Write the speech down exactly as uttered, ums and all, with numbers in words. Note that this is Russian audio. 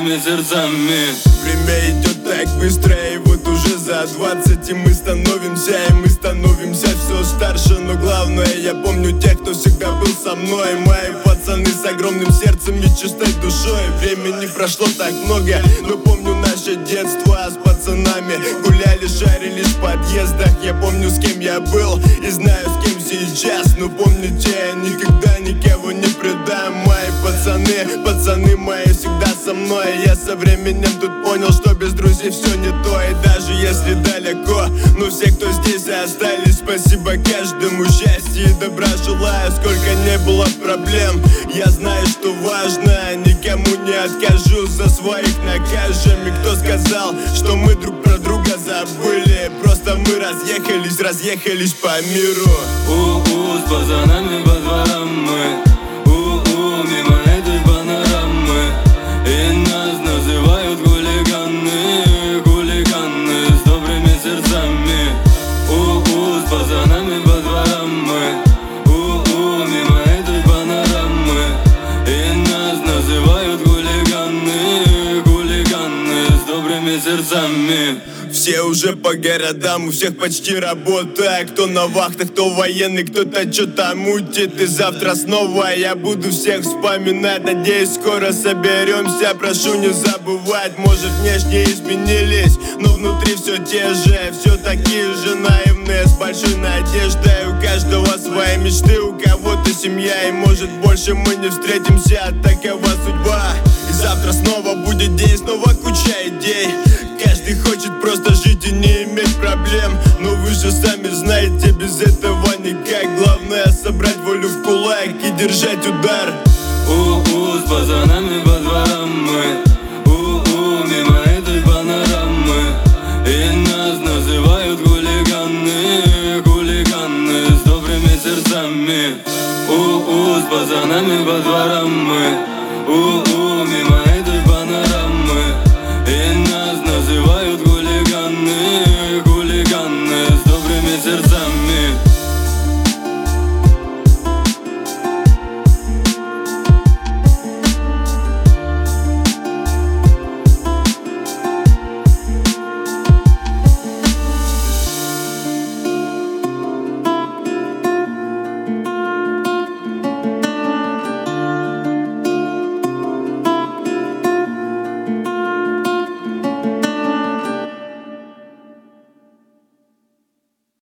добрыми сердцами. Время идет так быстро, и вот уже за двадцать, и мы становимся, и мы становимся все старше. Но главное, я помню тех, кто всегда был со мной. Мои пацаны с огромным сердцем и чистой душой. Времени прошло так много, но помню наше детство. С пацанами гуляли, шарились в подъездах. Я помню, с кем я был, и знаю, с кем сейчас. Но помните, я никогда никого не предам. Мои пацаны, пацаны мои всегда со мной. Я со временем тут понял, что без друзей все не то. И даже если далеко, но все, кто здесь остались, спасибо каждому, счастья и добра желаю. Сколько не было проблем, я знаю, что важно. Никому не откажу, за своих накажем. И кто сказал, что мы друг про друга забыли? Просто мы разъехались, разъехались по миру. У-у, с пацанами по дворам мы. У-у, мимо этой панорамы. И нас называют хулиганы, хулиганы с добрыми сердцами. У-у, с пацанами по дворам мы. У-у, мимо этой панорамы. И нас называют хулиганы, хулиганы с добрыми сердцами. Все уже по городам, у всех почти работа. Кто на вахтах, кто военный, кто-то что-то мутит. И завтра снова я буду всех вспоминать. Надеюсь, скоро соберемся, прошу не забывать. Может, внешне изменились, но внутри все те же. Все такие же наивные, с большой надеждой. У каждого свои мечты, у кого-то семья. И может, больше мы не встретимся, такова судьба. И завтра снова будет день, снова куча идей. Каждый хочет просто жить и не иметь проблем. Но вы же сами знаете, без этого никак. Главное собрать волю в кулак и держать удар. У-у, с пацанами по дворам мы. У-у, мимо этой панорамы. И нас называют хулиганы, хулиганы с добрыми сердцами. У-у, с пацанами по дворам мы. У-у, мимо